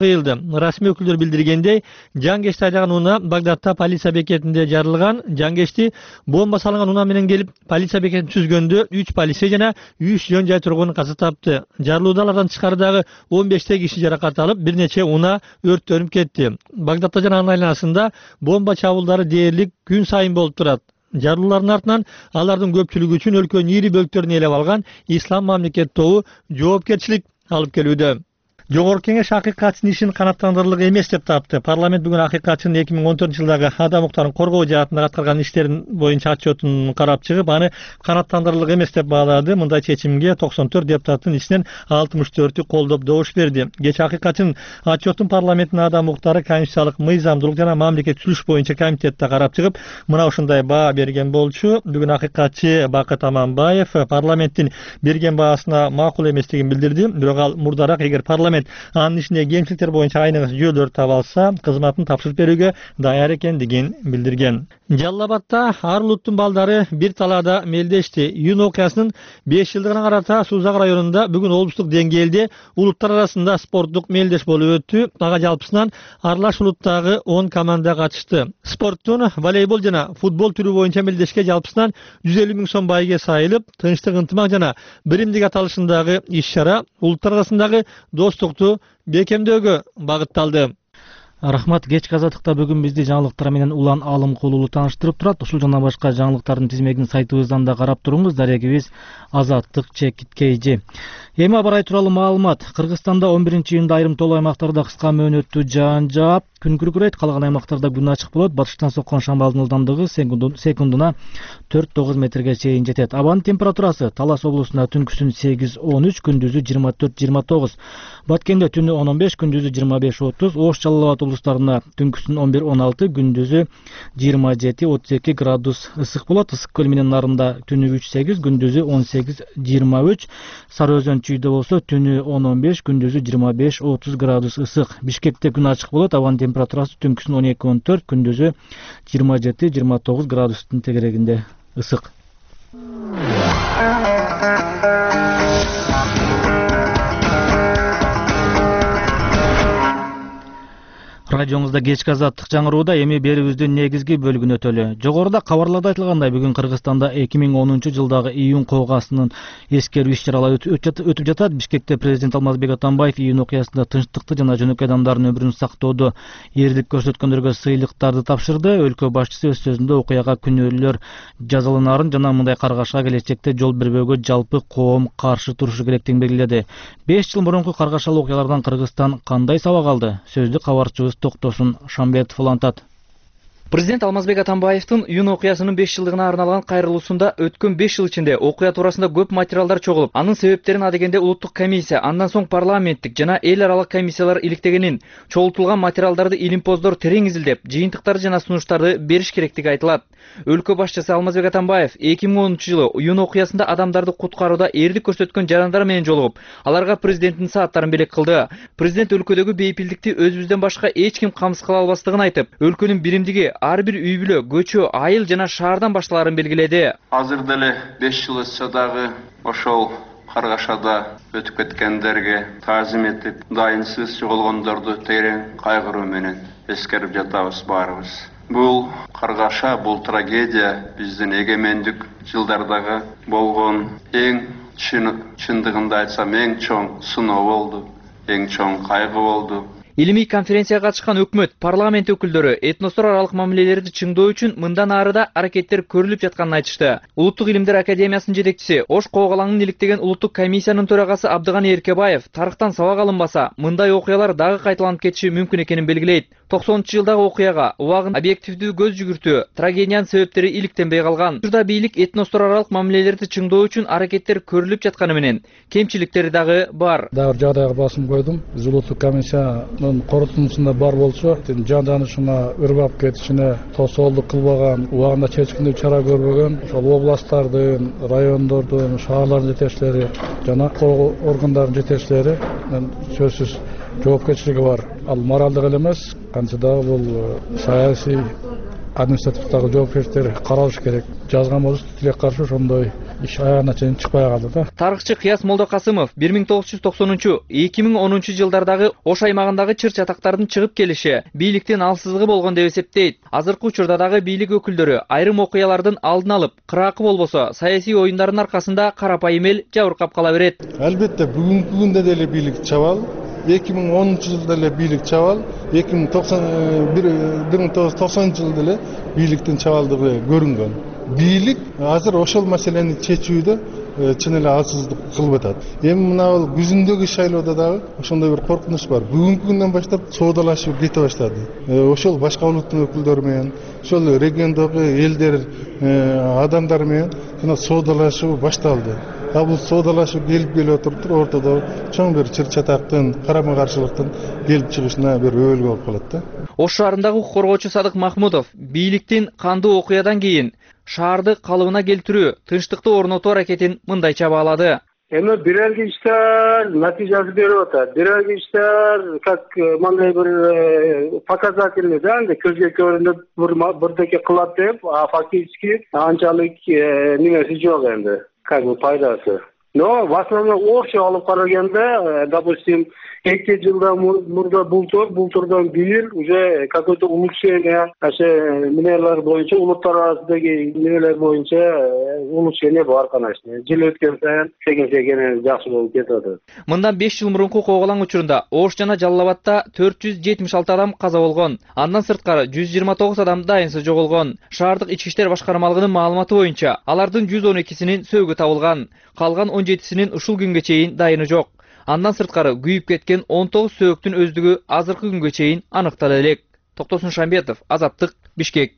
кыйылды. Расмий өкүлдөр билдиргендей, Жангешти айдаган унаа Багдадта полиция бекетинде жарылган. Жангешти бомба салынган унаа менен келип, полиция бекетин түзгөндө 3 полиция жана 3 жөн жай тургун каза тапты. Жарылууда алардан тышкарыдагы 15 киши жаракат алып, бир нече унаа өрттөнүп кетти. Багдадта жана анын айланасында бомба чабуулдары дээрлик күн сайын болуп турат. Жарылуулардын артынан алардын көпчүлүгү үчүн өлкөнүн ири бөлүктөрүн ээлеп алган Ислам мамлекет тобу жоопкерчилик алып келүүдө. Жогорку кеңеш акыйкатчынын ишин канааттандырырлык эмес деп тапты. Парламент бүгүн акыйкатчынын 2014-жылдагы адам укуктарын коргоо жаатында аткарган иштерин боюнча отчетун карап чыгып, аны канааттандырырлык эмес деп баалады. Мындай чечимге 94 депутаттын ичинен 64-ü колдоп добуш берди. Кечээ акыйкатчынын отчетун парламенттин адам укуктары, конституциялык мыйзамдуулук жана мамлекет түзүлүш боюнча комитетте карап чыгып, мына ушундай баа берген болчу. Бүгүн акыйкатчы Бакыт Аманбаев парламенттин берген баасына макул эместигин билдирди. Бирок ал мурдараак эгер парламент анын ичиндеги кемчиликтер боюнча айныгыс жүйөлөр таба алса, кызматын тапшырып берүүгө даяр экендигин билдирген. Жалал Абадта ар улуттун балдары бир талаада мелдешти. Июнь окуясынын 5 жылдыгына карата Сузак районунда бүгүн облустук деңгээлде улуттар арасында спорттук мелдеш болуп өттү. Ага жалпысынан аралаш улуттагы 10 команда катышты. Спорттун волейбол жана футбол түрү боюнча мелдешке жалпысынан 150 000 сом байге сайылып, тынчтык, ынтымак жана биримдик аталышындагы иш-чара улуттар арасындагы достукту бекемдөөгө багытталды. Рахмат. Кечки азаттыкта бүгүн бизди жаңылыктар менен Улан Алымкулуу тааныштырып турат. Ушул жана башка жаңылыктардын тизмегин сайтыбыздан да карап туруңуз. Дарегибиз Азаттык ЧКТ. Эми абарай тууралуу маалымат. Кыргызстанда 11-июнда айрым тоолуу аймактарда кыска мөөнөттүү жаан жаап, күн күркүрөйт, калган аймактарда күн ачык болот. Батыштан соккон шамалдын ылдамдыгы секундуна 4-9 метрге чейин жетет. Абанын температурасы Талас облусунда түнкүсүн 8-13, күндүзү 24-29. Баткенде түнү 10-15, күндүзү 25-30. Ош, Жалал Абад облустарында түнкүсүн 11-16, күндүзү 27-32 градус ысык болот. Ысык көл менен нарында түнү 3-8, күндүзү 18-23. Сары Өзөн Чүйдө болсо түнү 10-15, күндүзү 25-30 градус ысык. Бишкекте күн ачык болот. Абанын температурасы түнкүсүн 12-14, күндүзү 27-29 градустун тегерегинде ысык. Радиоңузда кечки азаттык жаңырууда эми берүүбүздүн негизги бөлүгүнө өтөлү. Жогоруда кабарларда айтылгандай, бүгүн Кыргызстанда 2010-жылдагы июнь коогасынын эскерүү иш-чаралары өтүп жатат. Бишкекте президент Алмазбек Атамбаев июнь окуясында тынчтыкты жана жөнөкөй адамдардын өмүрүн сактоодо эрдик көрсөткөндөргө сыйлыктарды тапшырды. Өлкө башчысы өз сөзүндө окуяга күнөөлөр жазаланаарын жана мындай каргашка келечекте жол бербөөгө жалпы коом каршы турушу керектигин белгиледи. 5 жыл мурунку каргашалуу окуялардан Кыргызстан кандай сабак алды? Сөздү кабарчыбыз Токтосун Шамбетов улантат. Президент Алмазбек Атамбаевдин июнь окуясынын 5 жылдыгына арналган кайрылуусунда өткөн 5 жыл ичинде окуя туурасында көп материалдар чогулуп, анын себептерин адегенде улуттук комиссия, андан соң парламенттик жана эл аралык комиссиялар иликтегенин, чогултулган материалдарды илимпоздор терең изилдеп, жыйынтыктарды жана сунуштарды бериш керектиги айтылат. Өлкө башчысы Алмазбек Атамбаев 2010-жылы июнь окуясында адамдарды куткарууда эрдик көрсөткөн жарандар менен жолугуп, аларга президенттин сааттарын белек кылды. Президент өлкөдөгү бейпилдикти өзүбүздөн башка эч ким камсыз кыла албастыгын айтып, өлкөнүн биримдиги ар бир үй бүлө, көчө, айыл жана шаардан башталарын белгиледи. Азыр деле 5 жыл өтсө дагы ошол каргашада өтүп кеткендерге таазим этип, дайынсыз жоголгондорду терең кайгыруу менен эскерип жатабыз баарыбыз. Бул каргаша, бул трагедия биздин эгемендик жылдардагы болгон эң чындыгында айтсам эң чоң сыноо болду, эң чоң кайгы болду. Илимий конференцияга катышкан өкмөт, парламент өкүлдөрү этностор аралык мамилелерди чыңдоо үчүн мындан ары да аракеттер көрүлүп жатканын айтышты. Улуттук илимдер академиясынын жетекчиси, Ош Коогалаңын иликтеген улуттук комиссиянын төрагасы Абдыганы Эркебаев тарыхтан сабак алынбаса, мындай окуялар дагы кайталанып кетиши мүмкүн экенин белгилейт. 90-жылдагы окуяга убагын объективдүү көз жүгүртүү, трагедиянын себептери иликтенбей калган. Учурда бийлик этностор аралык мамилелерди чыңдоо үчүн аракеттер көрүлүп жатканы менен кемчиликтери дагы бар. Дагы жагдайга басым койдум. Биз улуттук комиссиянын корутундусунда бар болчу, жан таанышына ырбап кетишине тосоолдук кылбаган, убагында чечкиндүү чара көрбөгөн, ошол областтардын, райондордун, шаарлардын жетекчилери жана кол органдардын жетекчилери сөзсүз жоопкерчилиги бар. Ал моралдык эле эмес, канча дагы бул саясий административдагы жоопкерчиликтер каралыш керек. Жазган болсо тилекке каршы ошондой иш аягына чейин чыкпай калды да. Тарыхчы Кыяс Молдокасымов 1990-2010 жылдардагы Ош аймагындагы чыр чатактардын чыгып келиши бийликтин алсыздыгы болгон деп эсептейт. Азыркы учурда дагы бийлик өкүлдөрү айрым окуялардын алдын алып, кыракы болбосо саясий оюндардын аркасында карапайым эл жабыркап кала берет. Албетте бүгүнкү күндө деле бийлик чабал. 2010 жылда эле бийлик чабал, 1990 жылда эле бийликтин чабалдыгы көрүнгөн. Бийлик азыр ошол маселени чечүүдө чын эле алсыздык кылып атат. Эми мына күзүндөгү шайлоодо дагы ошондой бир коркунуч бар. Бүгүнкү күндөн баштап соодалашуу кете баштады. Ошол башка улуттун өкүлдөрү менен, ошол региондогу элдер адамдар менен жана соодалашуу башталды. Бул соодалашуу келип отуруп ортодо чоң бир чыр чатактын, карама каршылыктын келип чыгышына бир өбөлгө болуп калат да. Ош шаарындагы укук коргоочу Садык Махмудов бийликтин кандуу окуядан кийин шаарды калыбына келтирүү, тынчтыкты орнотуу аракетин мындайча баалады. Эми бирерги иштер натыйжасы берип атат. Бирерги иштер как мындай бир показательный да, көзгө көрүнүп бирдеке кылат деп, а фактически анчалык немеси жок энди. Как бы пайдасы. Но в основном общий алып караганда, допустим, 2 жылдан мурда бултурдан бир уже какое-то улучшение, немелер боюнча, улуттар арасындагы немелер боюнча улучшение бар, конечно. Жыл өткөн сайын секен жакшы болуп кетет. Мындан 5 жыл мурунку кооголаң учурунда Ош жана Жалал Абадта 476 адам каза болгон. Андан сырткары 129 адам дайынсыз жоголгон. Шаардык ички иштер башкармалыгынын маалыматы боюнча алардын 112синин сөөгү табылган. Калган 17синин ушул күнгө чейин дайыны жок. Андан сырткары күйүп кеткен 19 сөөктүн өздүгү азыркы күнгө чейин аныктала элек. Токтосун Шамбетов, Азаттык, Бишкек.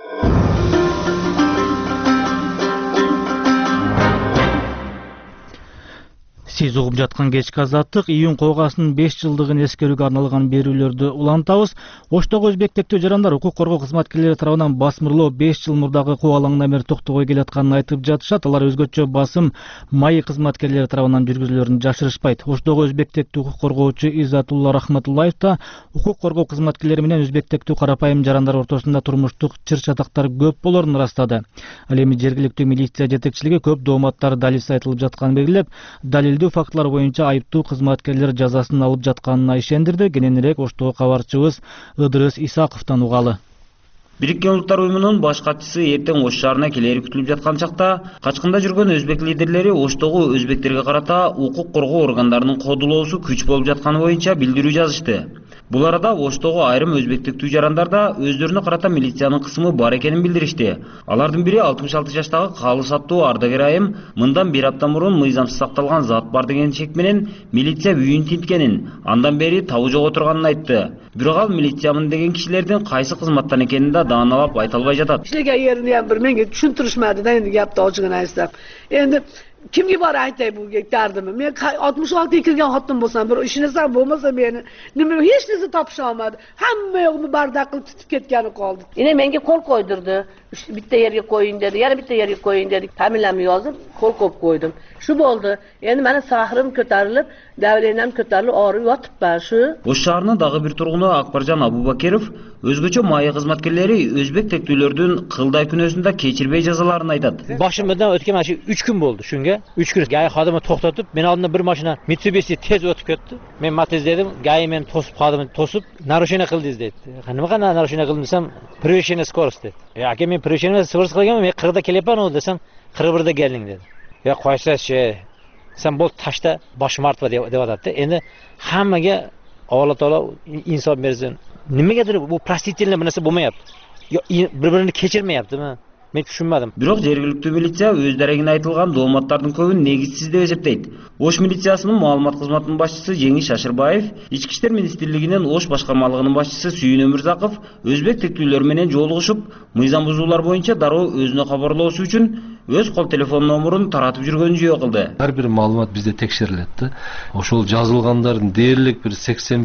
Сиз угуп жаткан кечки Азаттык июнь коогасынын 5 жылдыгын эскерүүгө арналган берүүлөрдү улантабыз. Оштогу өзбек тектүү жарандар укук коргоо кызматкерлери тарабынан басмырлоо 5 жыл мурдагы коогалаңдан бери токтобой келатканын айтып жатышат. Алар өзгөчө басым майы кызматкерлери тарабынан жүргүзүлөрүн жашырышпайт. Оштогу өзбек тектүү укук коргоочу Иззатулла Рахматуллаев да укук коргоо кызматкерлери менен өзбек тектүү карапайым жарандар ортосунда турмуштук чыр чатактар көп болорун ырастады. Ал эми жергиликтүү милиция жетекчилиги көп дооматтар далилсиз айтылып жатканын белгилеп, далилдүү фактылар боюнча айыптуу кызматкерлер жазасын алып жатканына ишендирди. Кененирээк Оштогу кабарчыбыз Ыдырыс Исаковдон угалы. Бириккен Улуттар уюмунун баш катчысы эртең Ош шаарына келери күтүлүп жаткан чакта качкында жүргөн өзбек лидерлери Оштогу өзбектерге карата укук коргоо органдарынын кодулоосу күч болуп жатканы боюнча билдирүү жазышты. Бул арада Оштогу айрым өзбек тектүү жарандар да өздөрүнө карата милициянын кысымы бар экенин билдиришти. Алардын бири 66 жаштагы калыс аттуу ардагер айым мындан 1 апта мурун мыйзамсыз сакталган зат бар деген шек менен милиция үйүн тинткенин, андан бери табы жок отурганын айтты. Бирок ал милициямын деген кишилердин кайсы кызматтан экенин да дааналап айта албай жатат. Иштеген жерин бир менге түшүндүрүшмөдү да, энди гапты ачыгын айтсам. Энди kimge var aytay bu derdimi? Men 66 kirgen xotin bolsam, bir işinesem bolmasa meni nima hech narsa topisha olmadi. Hamma yo'g'imni bardak qilib tutib ketgani qoldi. Yine menga kol koydurdu. Bitta yerga qo'ying dedi, yana bitta yerga qo'ying dedi. Familiyamni yozib, kol qo'yib qo'ydim. Shu bo'ldi. Endi meni sahrim ko'tarilib, davlenam ko'tarilib, og'rib yotibman shu. Osh shahrinin dagы bir turg'uni Akbarjon Abubakirov өзгөчө майы кызматкерлери өзбек тектүүлөрдүн кылдай күнөөсүндө кечирбей жазаларын айтат. Башымдан өткөн машина 3 күн болду шунга. 3 күн гай хадымы токтотуп, мен алдымда bir машина Mitsubishi tez өтүп кетти. Мен матез дедим, гай мен тосуп кадым, тосуп нарушение кылды дейт. Кандай нарушение кылдым десем, превышение скорости. Аке мен превышение скорость кылгам, мен 40да келепмин ол десем, 41да келдиң деди. Койсачы, сен бол ташта башым артып деп атат. Энди хаммага Алла Таала инсон берсин. Nimagadir bu простительный bir narsa bo'lmayapti. Bir-birini kechirmayaptimi? Men tushunmadim. Бирок жергиликтүү милиция өз дарегине айтылган дооматтардын көбүн негизсиз деп эсептейт. Ош милициясынын маалымат кызматынын башчысы Жеңиш Шашырбаев, Ички иштер министрлигинин Ош башкармалыгынын башчысы Сүйүн Өмүрзаков өзбек тектүүлөр менен жолугушуп, мыйзам бузуулар боюнча дароо өзүнө кабарлоосу үчүн өз кол телефон номерун таратып жүргөнүн жөө кылды. Ар бир маалымат бизде текшерилет. Ошол жазылгандардын дээрлик bir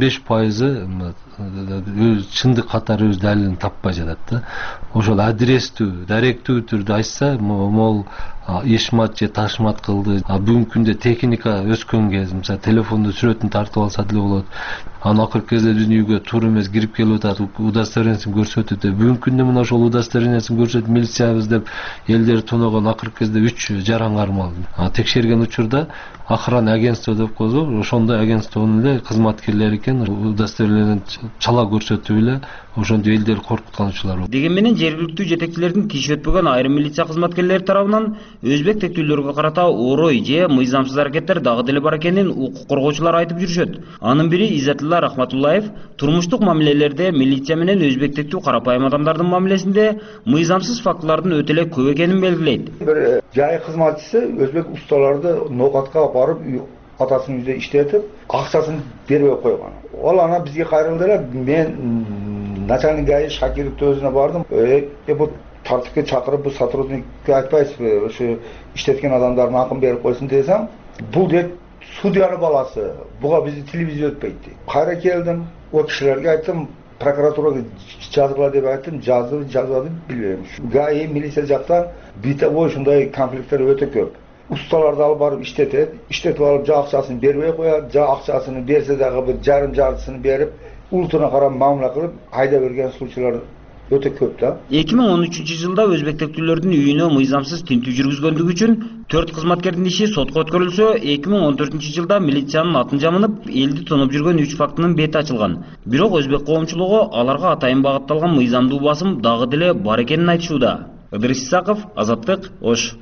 85% өз чындык катары өз далилин таппай жатат. Ошол адрестүү, даректүү түрдө айтса, мол ишмат же ташмат кылды. Бүгүнкү күндө техника өскөнгө, мисалы телефондо сүрөтүн тартып алса деле болот. Акыркы кезде биздин үйгө туура эмес кирип келип атат, удостоверениесин көрсөтүп. Бүгүнкү күндө мына ошол удостоверениесин көрсөтүп милициябыз деп элдер тоногон акыркы кезде 3 жаран кармалды. Текшерген учурда охрана агентство деп коебуз, ошондой агентствонун эле кызматкерлери экен, удостоверениесин чала көрсөтүп эле ошондой элдер коркутканчылар бар. Деген менен жергиликтүү жетекчилердин тиш өтпөгөн айрым милиция кызматкерлери тарабынан өзбек тектүүлөргө карата орой же мыйзамсыз аракеттер дагы деле бар экенин укук коргоочулар айтып жүрүшөт. Анын бири Иззатилла Рахматуллаев турмуштук мамилелерде милиция менен өзбек тектүү карапайым адамдардын мамилесинде мыйзамсыз фактылардын өтө эле көп экенин белгилейт. Бир жай кызматчысы өзбек усталарды ноокатка барып атасынын үйүндө иштетип, акчасын бербей койгон. Ал ана бизге кайрылды эле, мен начальник ГАИ Шакировдун өзүнө бардым. Бу тартипке чакырып, бу сотрудникке айтпайсызбы, ошо иштеткен адамдардын акын берип койсун десем, бул деп судьянын баласы, буга бизди телевизия өтпөйт дейт. Кайра келдим, о кишилерге айттым, прокуратурага жазгыла деп айттым, жазбады билбейм. ГАИ милиция жактан битовой ушундай конфликттер өтө көп. Ustalarda alıp barıp işletip alıp акчасын бербей коят, акчасын берсе дагы бир жарым-жартысын берип, улутуна карап мамила кылып айда берген случайлар өтө көп да. 2013-жылда өзбек тектүүлөрдүн үйүнө мыйзамсыз тинтүү жүргүзгөндүгү үчүн 4 кызматкердин иши сотко өткөрүлсө, 2014-жылда милициянын атын жамынып, элди тонуп жүргөн 3 фактынын бети ачылган. Бирок өзбек коомчулугу аларга атайын багытталган мыйзамдуу басым дагы деле бар экенин айтышууда. Ыдырыс Исаков, Азаттык, Ош.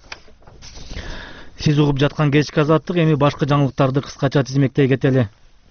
Сиз угуп жаткан кечки Азаттык, эми башка жаңылыктарды кыскача тизмектей кетели.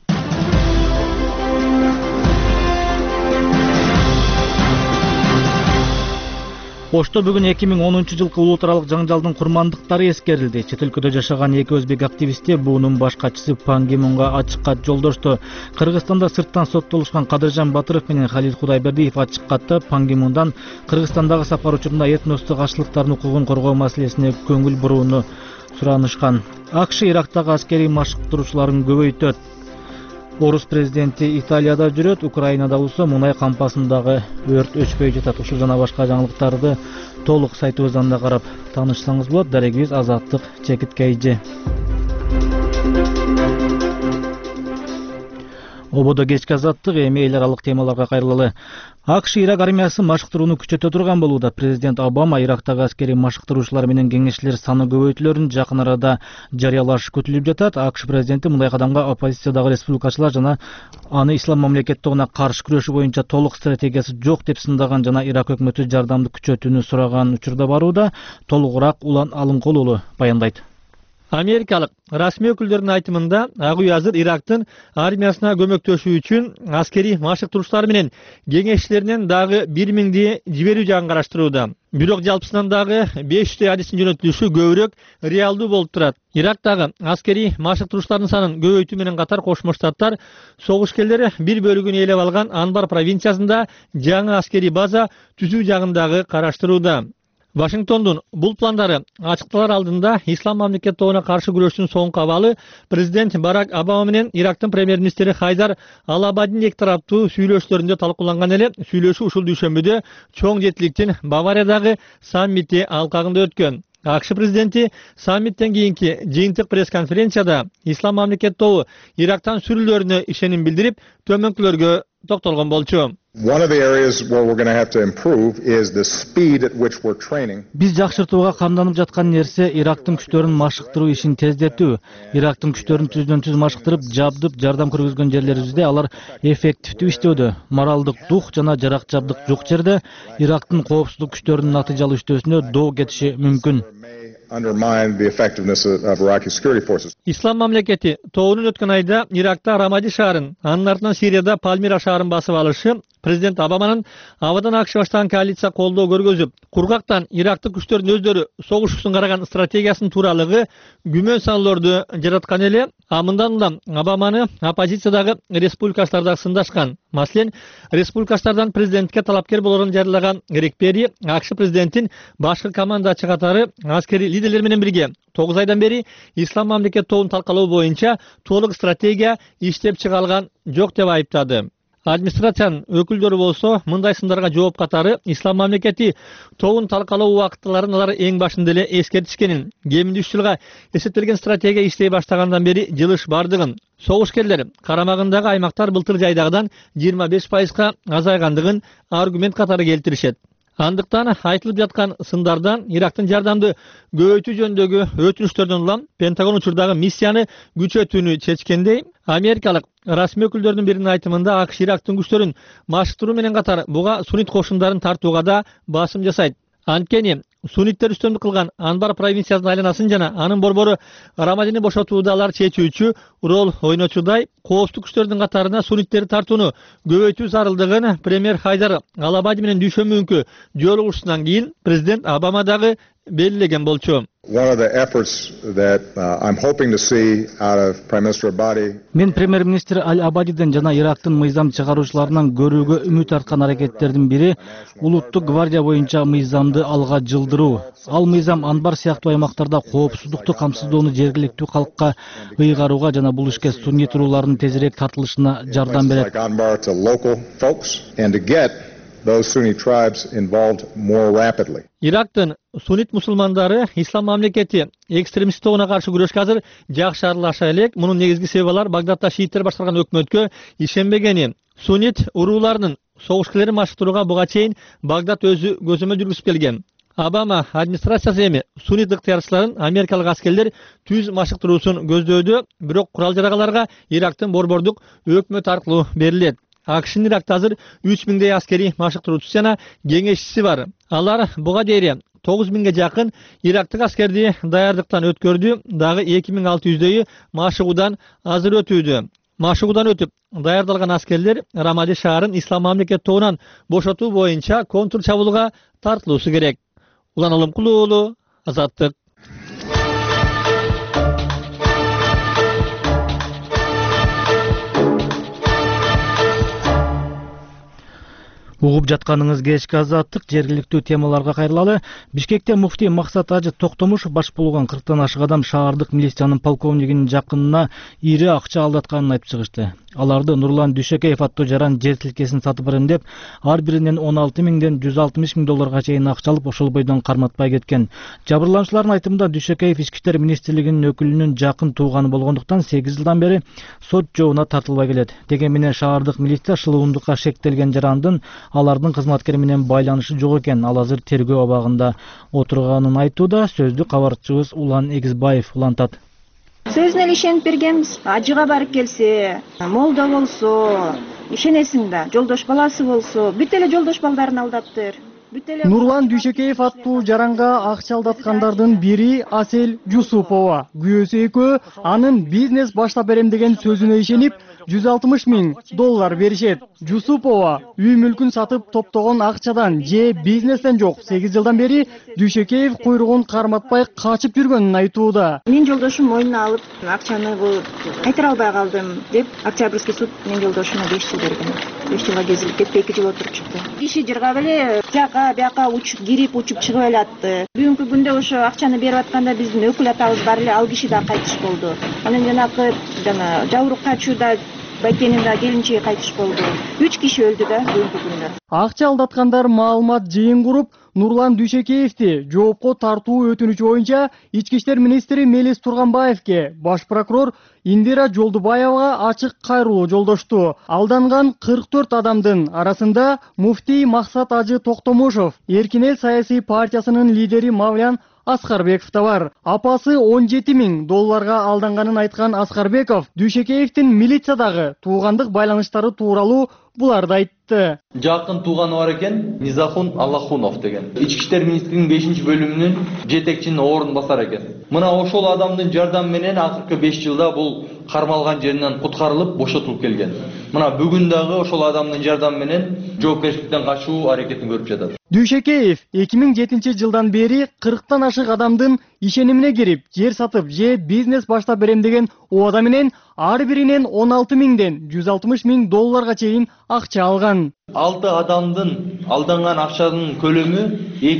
Ошто бүгүн 2010-жылкы улуттаралык жаңжалдын курмандыктары эскерилди. Чет өлкөдө жашаган эки өзбек активисти буунун баш катчысы Пан Ги Мунга ачык кат жолдошту. Кыргызстанда сырттан соттолушкан Кадыржан Батыров менен Халил Кудайбердиев ачык катта Пан Ги Мундан Кыргызстандагы сапар учурунда этностук ашчылыктардын укугун коргоо маселесине көңүл бурууну суранышкан. АКШ Ирактагы аскерий машыктыруучуларын көбөйтөт. Орус президенти Италияда жүрөт, Украинада болсо мунай кампасындагы өрт өчпөй жатат. Ушул жана башка жаңылыктарды толук сайтыбыздан да карап таанышсаңыз болот. Дарегибиз Азаттык чекиткейжи. Ободо кечки Азаттык, эми эл аралык темаларга кайрылалы. АКШ Ирак армиясы машыктырууну күчөтө турган болууда. Президент Обама Ирактагы аскерий машыктыруучулар менен кеңешчилер саны көбөйтүлөрүн жакын арада жарыялашы күтүлүп жатат. АКШ президенти мындай кадамга оппозициядагы республикачылар жана аны ислам мамлекеттигине каршы күрөшүү боюнча толук стратегиясы жок деп сындаган жана Ирак өкмөтү жардамды күчөтүүнү сураган учурда барууда. Толугураак Улан Алымкулуулу баяндайт. Америкалык расмий өкүлдөрдүн айтымында ак үй азыр Ирактын армиясына көмөктөшүү үчүн аскерий машыктыруучулар менен кеңешчилеринен дагы 1000 жиберүү жагын караштырууда. Бирок жалпысынан дагы 500 адистин жөнөтүлүшү көбүрөөк реалдуу болуп турат. Ирактагы аскерий машыктыруучулардын санын көбөйтүү менен катар Кошмо Штаттар согуш-келдери бир бөлүгүн ээлеп алган Анбар провинциясында жаңы аскерий база түзүү жагын дагы караштырууда. Вашингтондун бул пландары ачыкталар алдында ислам мамлекеттигине каршы күрөштүн соңку абалы президент Барак Обама менен Ирактын премьер-министри Хайдар Ал-Абадин эки тараптуу сүйлөшүүлөрүндө талкууланган эле. Сүйлөшүү ушул дүйшөмбүдө чоң жетиликтин Бавариядагы саммити алкагында өткөн. АКШ президенти саммиттен кийинки жыйынтык пресс-конференцияда ислам мамлекеттиги Ирактан сүрүлөрүнө ишеним билдирип, төмөнкүлөргө токтолгон болчу. Биз жакшыртууга камданып жаткан нерсе Ирактын күчтөрүн машыктыруу ишин тездетүү. Ирактын күчтөрүн түздөн түз машыктырып, жабдып, жардам көргөзгөн жерлерибизде алар эффективдүү иштөөдө. Моралдык дух жана жарак жабдык жок жерде Ирактын коопсуздук күчтөрүнүн натыйжалуу иштөөсүнө доо кетиши мүмкүн. Ислам мамлекети тоонун өткөн айда Иракта Рамади шаарын, анын артынан Сирияда Пальмира шаарын басып алышы президент Обаманын абадан АКШ баштаган коалиция колдоо көргөзүп, кургактан Ирактык күчтөрдүн өздөрү согуш үчүн караган стратегиясынын тууралыгы күмөн саноолорду жараткан эле. Мындан улам Обаманы оппозициядагы республикачылар сындашкан. Маселен, республикачылардан президентке талапкер болорун жарыялаган Грег Перри АКШ президентин башкы командачы катары аскерий лидерлер менен бирге 9 айдан бери ислам мамлекет тобун талкалоо боюнча толук стратегия иштеп чыгарылган жок деп айыптады. Администрациянын өкүлдөрү болсо мындай сындарга жооп катары ислам мамлекети тобун талкалоо убактыларын алар эң башында эле эскертишкенин, кеминде 3 жылга эсептелген стратегия иштей баштагандан бери жылыш бардыгын, согушкерлер карамагындагы аймактар былтыр жайдагыдан 25%га азайгандыгын аргумент катары келтиришет. Андыктан айтылып жаткан сындардан Ирактын жардамды көбөйтүү жөнүндөгү өтүнүштөрдөн улам Пентагон учурдагы миссияны күчөтүүнү чечкендей, америкалык расмий өкүлдөрдүн биринин айтымында АКШ Ирактын күчтөрүн машыктыруу менен катар буга суннит кошундарын тартууга да басым жасайт. Анткени сунниттер үстөмдүк кылган Анбар провинциясынын айланасын жана анын борбору Рамадини бошотууда алар чечүүчү роль ойночудай, коопсуздук күчтөрүнүн катарына сунниттерди тартууну көбөйтүү зарылдыгын премьер Хайдар Ал-Абади менен дүйшөмбү жолугушуусунан кийин президент Обама дагы белгилеген болчу. Мен премьер-министр Аль-Абадиден жана Ирактын мыйзам чыгаруучуларынан көрүүгө үмүт арткан аракеттердин бири улуттук гвардия боюнча мыйзамды алга жылдыруу. Ал мыйзам Анбар сыяктуу аймактарда коопсуздукту камсыздоону жергиликтүү калкка ыйгарууга жана бул ишке суннит урууларынын тезирээк тартылышына жардам берет. Ирактын суннит мусулмандары ислам мамлекети экстремист тобуна каршы күрөшкө азыр жакшы аралаша элек. Мунун негизги себеби алар Багдадта шииттер башталган өкмөткө ишенбегени. Суннит урууларынын согушкерлерин машыктырууга буга чейин Багдад өзү көзөмөл жүргүзүп келген. Обама администрациясы эми суннит ыктыярчыларын америкалык аскерлер түз машыктыруусун көздөдө, бирок курал-жарагаларга Ирактын борбордук өкмөт аркылуу берилет. АКШнын Иракта азыр 3000дей аскери машыктыруучусу жана кеңешчиси бар. Алар буга дейин 9000ге жакын ирактык аскерди даярдыктан өткөрдү, дагы 2600дөйү машыгуудан азыр өтүүдө. Машыгуудан өтүп даярдалган аскерлер Рамади шаарын ислам мамлекет тобунан бошотуу боюнча контр чабуулга тартылуусу керек. Улан Алымкулуу уулу, Азаттык. Угуп жатканыңыз кечки Азаттык, жергиликтүү темаларга кайрылалы. Бишкекте муфтий Максат Ажы Токтомушов баш болгон 40тан ашык адам шаардык милициянын полковнигинин жакынына ири акча алдатканын айтып чыгышты. Аларды Нурлан Дүйшөкеев аттуу жаран жер тилкесин сатып барем деп, ар биринен 16 миңден 160 миң долларга чейин акча алып, ошол бойдон карматпай кеткен. Жабырлануучулардын айтымында Дүйшөкеев Ички иштер министрлигинин өкүлүнүн жакын тууганы болгондуктан 8 жылдан бери сот жообуна тартылбай келет. Деген менен шаардык милиция шылуундукка шектелген жарандын алардын кызматкери менен байланышы жок экен. Ал азыр тергөө абагында отурганын айтууда. Сөздү кабарчыбыз Улан Эгизбаев улантат. Сөзүнө эле ишенип бергенбиз. Ажыга барып келсе, молдо болсо, ишенесиң да, жолдош баласы болсо, бүт эле жолдош балдарын алдаптыр. Нурлан Дүйшөкеев аттуу жаранга акча алдаткандардын бири Асель Жусупова. Күйөөсү экөө анын бизнес баштап берем деген сөзүнө ишенип 160 миң доллар беришет. Жусупова үй мүлкүн сатып топтогон акчадан же бизнестен жок 8 жылдан бери Дүйшөкеев куйругун карматпай качып жүргөнүн айтууда. Мен жолдошум мойнуна алып, акчаны кайтара албай калдым деп, Октябрьский суд мен жолдошума 5 жыл берген. 5 жылга кезилип кетти, 2 жыл отуруп чыкты. Киши жыргап эле бияка учуп кирип учуп чыгып эле атты. Бүгүнкү күндө ошо акчаны берип атканда биздин өкүл атабыз бар эле, ал киши да кайтыш болду. Анан жана жабырып качууда байкенин да келинчеги кайтыш болду. 3 киши өлдү да бүгүнкү күндө. Акча алдаткандар маалымат жыйын куруп, Нурлан Дүйшөкеевди жоопко тартуу өтүнүчү боюнча Ички иштер министри Мелис Турганбаевке баш прокурор Индира Жолдубаевага ачык кайрылуу жолдошту. Алданган 44 адамдын арасында муфтий Максат Ажы Токтомушов, Эркин эл саясий партиясынын лидери Мавлян Аскарбеков да бар. Апасы 17 миң долларга алданганын айткан Аскарбеков Дүйшөкеевдин милициядагы туугандык байланыштары тууралуу буларды айтты. Жакын тууганы бар экен, Низахун Аллахунов деген. Ички иштер министринин 5-бөлүмүнүн жетекчинин орун басары экен. Мына ошол адамдын жардамы менен акыркы 5 жылда бул кармалган жеринен куткарылып, бошотулуп келген. Мына бүгүн дагы ошол адамдын жардамы менен жоопкерчиликтен качуу аракетин көрүп жатат. Дүйшөкеев 2007 жылдан бери 40тан ашык адамдын ишенимине кирип, жер сатып же бизнес баштап берем деген убада менен ар биринен 16 миңден 160 миң долларга чейин акча алган. 6 адамдын алданган акчанын көлөмү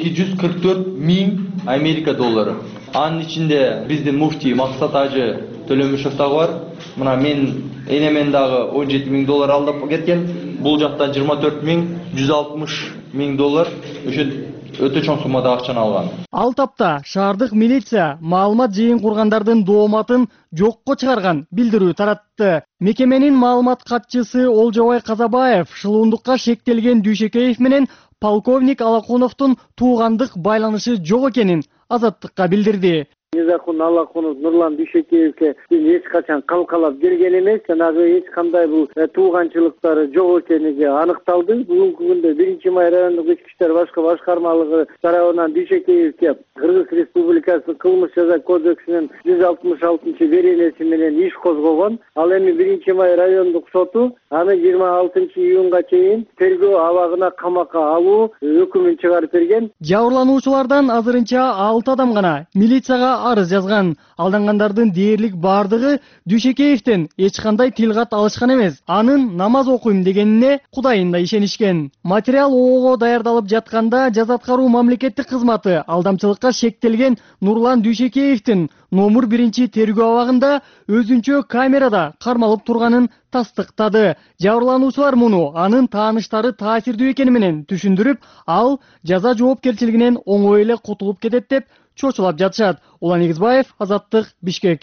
244 миң Америка доллары. Анын ичинде биздин муфтий Максат Ажы Төлөмүшев дагы бар. Мына мен энемен дагы 17 миң доллар алдап кеткен. бул жактан 24.160.000 доллар ушул өтө чоң суммада акчаны алган. Ал тапта шаардык милиция маалымат жыйын кургандардын дооматын жокко чыгарган билдирүү таратты. Мекеменин маалымат катчысы Олжобай Казабаев шылуундукка шектелген Дүйшекеев менен полковник Алакуновдун туугандык байланышы жок экенин Азаттыкка билдирди. Низахун Алакунов Нурлан Дүйшекеевке эч качан калкалап берген эмес, жанагы эч кандай бул тууганчылыктары жок экениги аныкталды. Бүгүнкү күндө 1-май райондук ички иштер башкармалыгы тарабынан Дүйшекеевке Кыргыз Республикасынын кылмыш жаза кодексинин 166-беренеси менен иш козгогон. Ал эми 1-май райондук соту аны 26-июнга чейин тергөө абагына камакка алуу өкүмүн чыгарып берген. Жабырлануучулардан азырынча 6 адам гана милицияга арыз жазган. Алдангандардын дээрлик бардыгы Дүйшекеевден эч кандай тилгат алышкан эмес. Анын намаз окуйм дегенине Кудайында ишенишкен. Материал ООго даярдалып жатканда жаза аткаруу мамлекеттик кызматы алдамчылыкка шектелген Нурлан Дүйшекеевдин номер 1 тергөө абагында өзүнчө камерада кармалып турганын тастыктады. Жабырлануучулар муну анын тааныштары таасирдүү экени менен түшүндүрүп, ал жаза жоопкерчилигинен оңой эле кутулуп кетет деп чочулап жатышат. Улан Эгизбаев, Азаттык, Бишкек.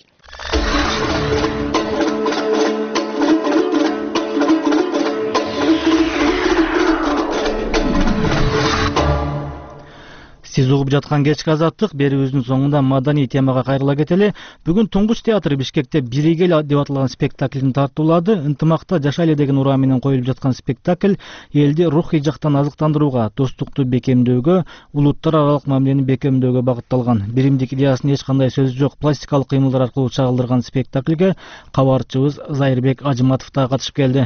Сиз угуп жаткан кечки Азаттык берүүбүздүн соңунда маданий темага кайрыла кетели. Бүгүн Туңгуч театры Бишкекте «Биригел» деп аталган спектаклин тартуулады. Ынтымакта жашайлы деген ураа менен коюлуп жаткан спектакль элди рухий жактан азыктандырууга, достукту бекемдөөгө, улуттар аралык мамилени бекемдөөгө багытталган. Биримдик идеясынын эч кандай сөзү жок пластикалык кыймылдар аркылуу чагылдырган спектакльге кабарчыбыз Зайырбек Ажыматов да катышып келди.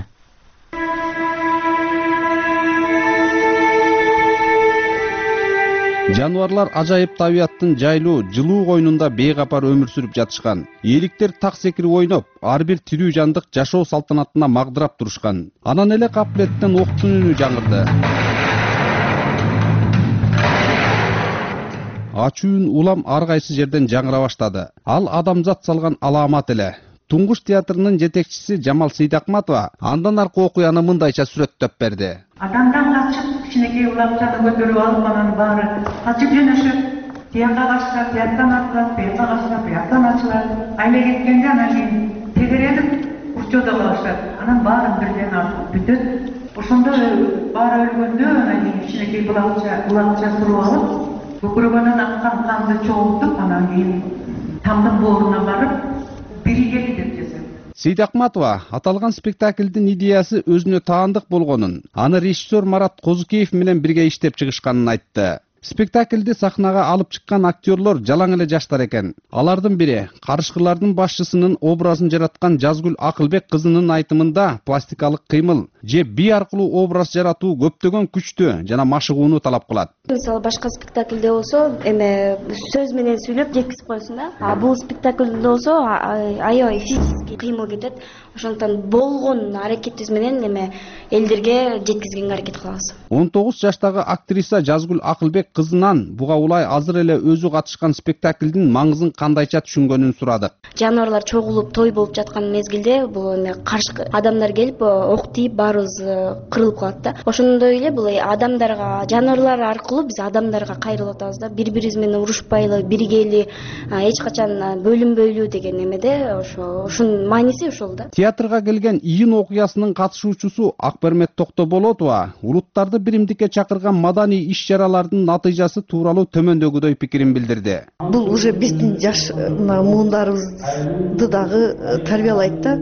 Жануарлар ажайып табияттын жайлуу, жылуу койнунда бейкапар өмүр сүрүп жатышкан. Эликтер так секирип ойноп, ар бир тирүү жандык жашоо салтанатына магдырап турушкан. Анан эле капилеттен октун үнү жаңырды. Ачуун улам ар кайсы жерден жаңыра баштады. Ал адамзат салган аламат эле. Туңгуч театрынын жетекчиси Жамал Сейдакматова андан аркы окуяны мындайча сүрөттөп берди. Адамдан качып, кичинекей улапчаны көтөрүп алып, анан баары качып жөнөшөт. Тияка качса, тияктан ачылат, бияка качса, бияктан ачылат. Айла кеткенде анан кийин тегерелип, урчоодо калышат. Анан баарын бирден артып бүтөт. Ошондо баары өлгөндө анан кийин кичинекей булакча суруп алып, көкүрөгүнөн аккан канды чогултуп, анан кийин тамдын бооруна барып Биригели деп жазат. Сейдакматова аталган спектаклдин идеясы өзүнө таандык болгонун, аны режиссер Марат Козукеев менен бирге иштеп чыгышканын айтты. Спектаклди сахнага алып чыккан актерлор жалаң эле жаштар экен. Алардын бири карышкылардын башчысынын образын жараткан Жазгүл Акылбек кызынын айтымында пластикалык кыймыл же бий аркылуу образ жаратуу көптөгөн күчтү жана машыгууну талап кылат. Мисалы башка спектаклде болсо, эме сөз менен сүйлөп жеткизип коесуң да. А бул спектаклде болсо аябай физический кыймыл кетет. Ошондон болгон аракетибиз менен эме элдерге жеткизгенге аракет кылабыз. 19 жаштагы актриса Жазгүл Акылбек кызынан буга улай азыр эле өзү катышкан спектаклдин маңызын кандайча түшүнгөнүн сурадык. Жаныбарлар чогулуп той болуп жаткан мезгилде бул эме каршы адамдар келип ок тийип баарыбыз кырылып калат да. Ошондой эле бул адамдарга, жаныбарлар аркылуу биз адамдарга кайрылып атабыз да. Бири-бирибиз менен урушпайлы, биригели, эч качан бөлүнбөйлү деген эмеде ошонун мааниси ошол да. Театрга келген июнь окуясынын катышуучусу Акбермет Токтоболотова улуттарды биримдикке чакырган маданий иш-чаралардын натыйжасы тууралуу төмөндөгүдөй пикирин билдирди. Бул уже биздин жаш муундарыбызды дагы тарбиялайт да.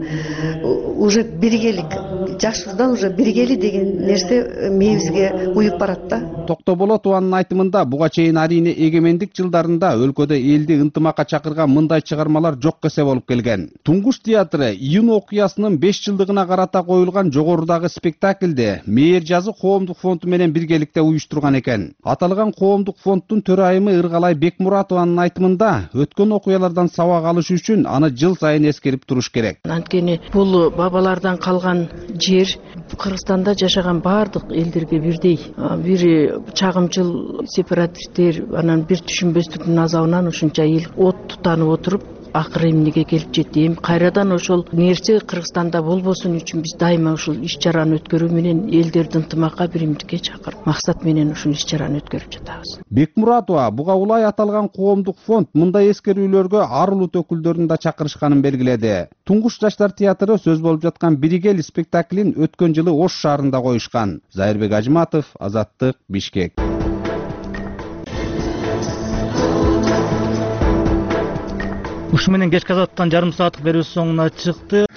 Уже биригелик, жашыбыздан уже биригели деген нерсе мээбизге уюп барат да. Токтоболотованын айтымында буга чейин арийне эгемендик жылдарында өлкөдө элди ынтымакка чакырган мындай чыгармалар жок эсе болуп келген. Туңгуч театры июнь окуясынын 5 жылдыгына карата коюлган жогорудагы спектаклде Мээр жазы коомдук фонду менен биргеликте уюштурган экен. Аталган коомдук фонддун төрайымы Ыргалай Бекмуратованын айтымында өткөн окуялардан сабак алыш үчүн аны жыл сайын эскерип туруш керек. Анткени бул бабалардан калган жер Кыргызстанда жашаган бардык элдерге бирдей. Бири чагымчыл сепаратисттер анан бир түшүнбөстүктүн азабынан ушунча эл от тутанып отуруп акыры эмнеге келип жетти. Эми кайрадан ошол нерсе Кыргызстанда болбосун үчүн биз дайыма ушул иш чараны өткөрүү менен элдерди ынтымакка, биримдикке чакырып, максат менен ушул иш чараны өткөрүп жатабыз. Бекмуратова буга улай аталган коомдук фонд мындай эскерүүлөргө ар улут өкүлдөрүн да чакырышканын белгиледи. Туңгуш жаштар театры сөз болуп жаткан «Биригел» спектаклин өткөн жылы Ош шаарында коюшкан. Зайырбек Ажматов, Азаттык, Бишкек. Ушу менен кечки азаттыктан жарым сааттык берүүбүз соңуна чыкты.